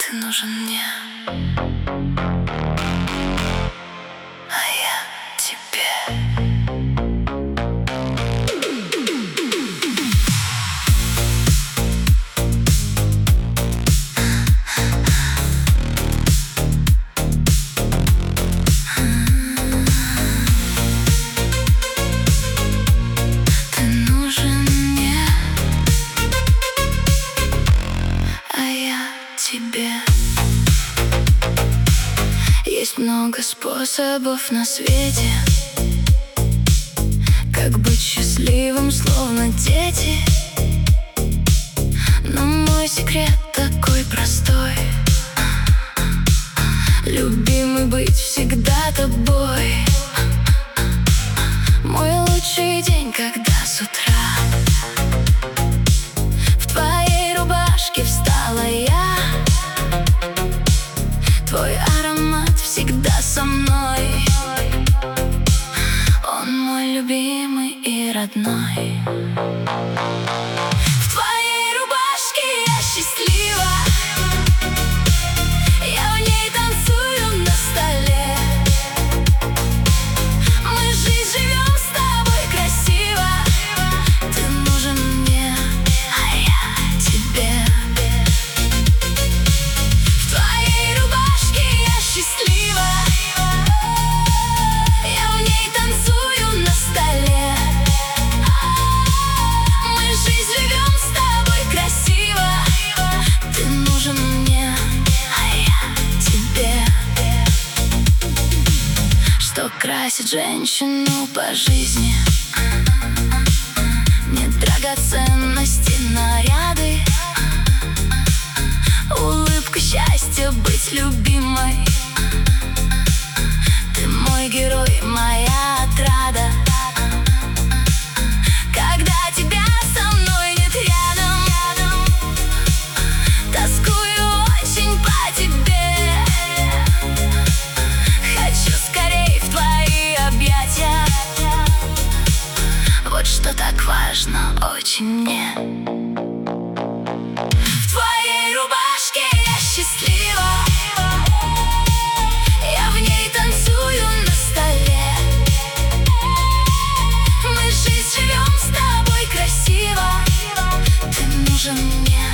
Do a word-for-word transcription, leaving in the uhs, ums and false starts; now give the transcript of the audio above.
Ты нужен мне, а я тебе. Ты нужен мне, а я тебе. Есть много способов на свете, как быть счастливым, словно дети. Но мой секрет такой простой: любимый, быть всегда тобой. Мой лучший день, когда с утра в твоей рубашке встала я. Твой аромат всегда со мной, он мой любимый и родной. В твоей рубашке я счастлива, я в ней танцую на столе. Мы жизнь живем с тобой красиво. Ты нужен мне, а я тебе. В твоей рубашке я счастлива, я в ней танцую на столе. Мы жизнь живем с тобой красиво. Ты нужен мне, а я тебе. Что красит женщину по жизни? Не драгоценности, наряды, улыбка, счастье, быть любимой. Ты мой герой, моя отрада. Когда тебя со мной нет рядом, тоскую очень по тебе. Хочу скорей в твои объятия. Вот что так важно очень мне. В твоей рубашке я счастлива, я в ней танцую на столе. Мы жизнь живем с тобой красиво. Ты нужен мне,